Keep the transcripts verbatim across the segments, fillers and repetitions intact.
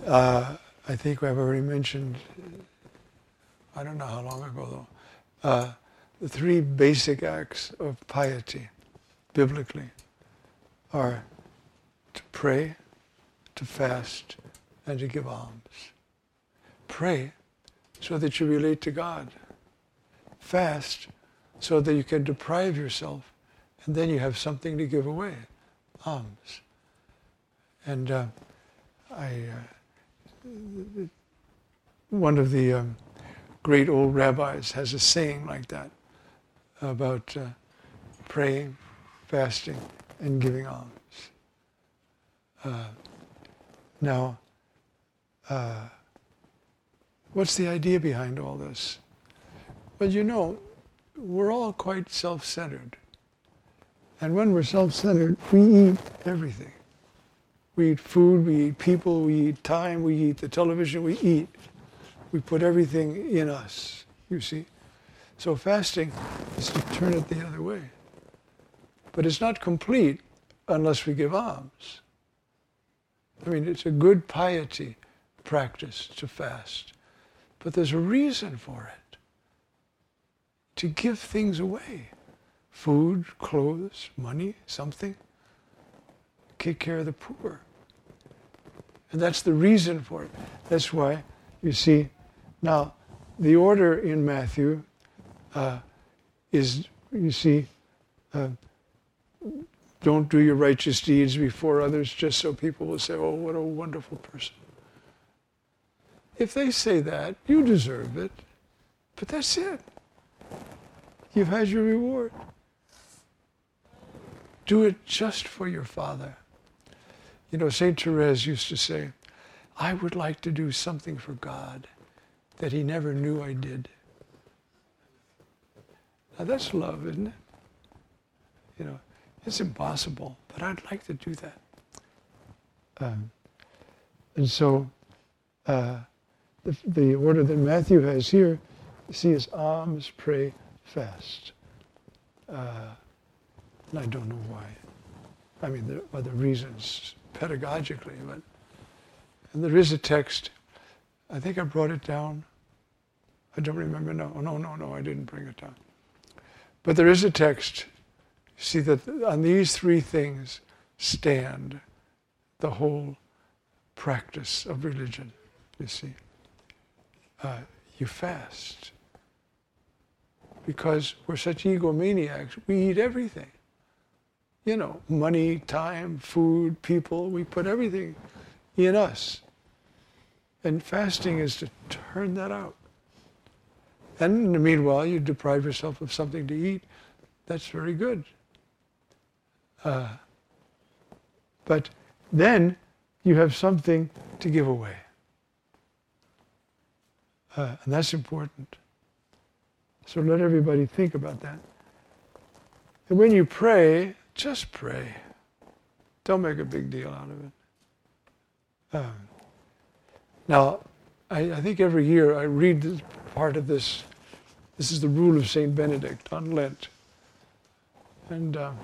uh, I think I've already mentioned, I don't know how long ago though, uh, the three basic acts of piety, biblically, are to pray, to fast, and to give alms. Pray so that you relate to God. Fast so that you can deprive yourself, and then you have something to give away, alms. And uh, I, uh, one of the um, great old rabbis has a saying like that about uh, praying, fasting, and giving alms. Uh, now, uh, what's the idea behind all this? Well, you know, we're all quite self-centered. And when we're self-centered, we eat everything. We eat food, we eat people, we eat time, we eat the television, we eat. We put everything in us, you see. So fasting is to turn it the other way. But it's not complete unless we give alms. I mean, it's a good piety practice to fast. But there's a reason for it. To give things away. Food, clothes, money, something. Take care of the poor. And that's the reason for it. That's why, you see, now, the order in Matthew uh, is, you see, uh, don't do your righteous deeds before others just so people will say, oh, what a wonderful person. If they say that, you deserve it. But that's it. You've had your reward. Do it just for your Father. You know, Saint Therese used to say, I would like to do something for God that he never knew I did. Now that's love, isn't it? You know, it's impossible, but I'd like to do that. Um, and so, uh, the, the order that Matthew has here, you see, is alms, pray, fast. Uh, and I don't know why. I mean, there are other reasons pedagogically, but and there is a text. I think I brought it down. I don't remember. No, no, no, no, I didn't bring it down. But there is a text. You see that on these three things stand the whole practice of religion, you see. Uh, you fast. Because we're such egomaniacs, we eat everything. You know, money, time, food, people, we put everything in us. And fasting is to turn that out. And in the meanwhile, you deprive yourself of something to eat. That's very good. Uh, but then you have something to give away. Uh, and that's important. So let everybody think about that. And when you pray, just pray. Don't make a big deal out of it. Um, now, I, I think every year I read this part of this. This is the rule of Saint Benedict on Lent. And uh,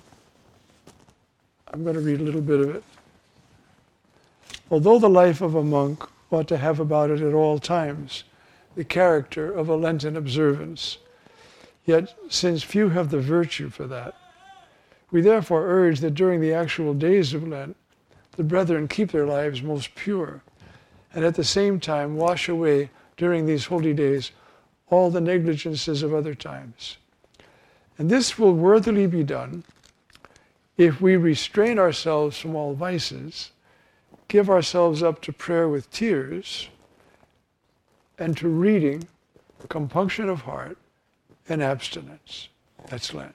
I'm going to read a little bit of it. Although the life of a monk ought to have about it at all times the character of a Lenten observance, yet since few have the virtue for that, we therefore urge that during the actual days of Lent, the brethren keep their lives most pure, and at the same time wash away during these holy days all the negligences of other times. And this will worthily be done if we restrain ourselves from all vices, give ourselves up to prayer with tears, and to reading, compunction of heart, and abstinence. That's Lent.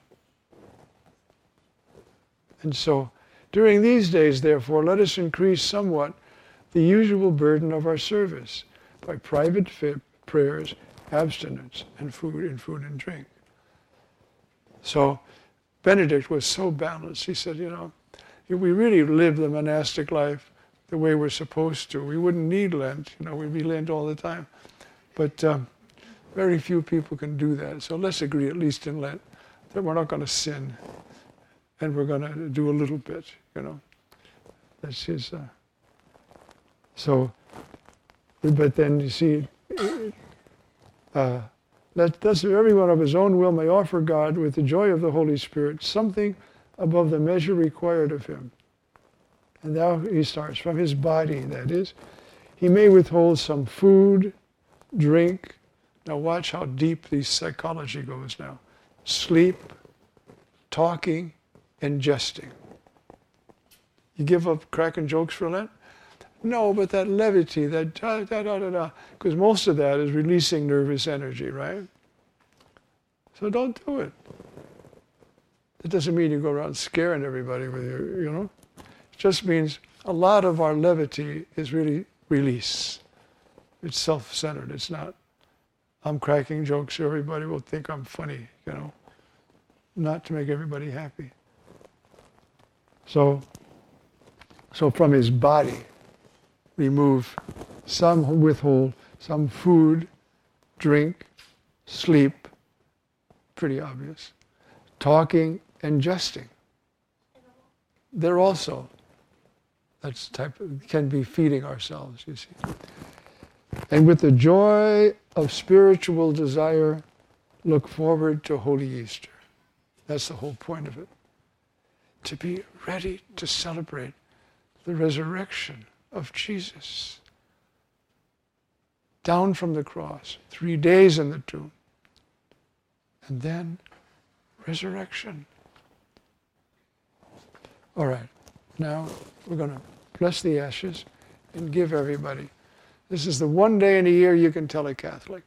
And so, during these days, therefore, let us increase somewhat the usual burden of our service by private fi- prayers, abstinence, and food and food and drink. So, Benedict was so balanced. He said, you know, if we really live the monastic life the way we're supposed to, we wouldn't need Lent. You know, we'd be Lent all the time. But um, very few people can do that. So let's agree, at least in Lent, that we're not going to sin, and we're going to do a little bit. You know, that's his. Uh, So, but then you see, uh, let thus everyone of his own will may offer God with the joy of the Holy Spirit something above the measure required of him. And now he starts, from his body, that is. He may withhold some food, drink. Now watch how deep the psychology goes now. Sleep, talking, and jesting. You give up cracking jokes for Lent? No, but that levity, that da da da da da, because most of that is releasing nervous energy, right? So don't do it. It doesn't mean you go around scaring everybody with your, you know. It just means a lot of our levity is really release. It's self-centered. It's not, I'm cracking jokes so everybody will think I'm funny, you know. Not to make everybody happy. So, so from his body, remove some, withhold some food, drink, sleep, pretty obvious, talking and jesting. They're also, that's type of, can be feeding ourselves, you see. And with the joy of spiritual desire, look forward to Holy Easter. That's the whole point of it. To be ready to celebrate the resurrection of Jesus. Down from the cross, three days in the tomb, and then resurrection. All right, now we're going to bless the ashes and give everybody. This is the one day in a year you can tell a Catholic.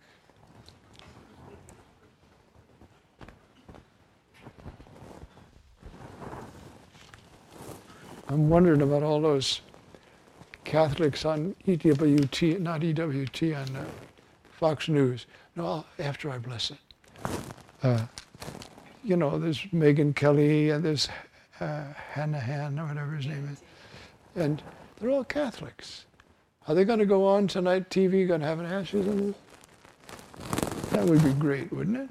I'm wondering about all those Catholics on E W T, not E W T, on uh, Fox News. No, after I bless it. Uh, you know, there's Megyn Kelly and there's uh, Hanahan or whatever his name is. And they're all Catholics. Are they going to go on tonight, T V, going to have an ashes on this? That would be great, wouldn't it?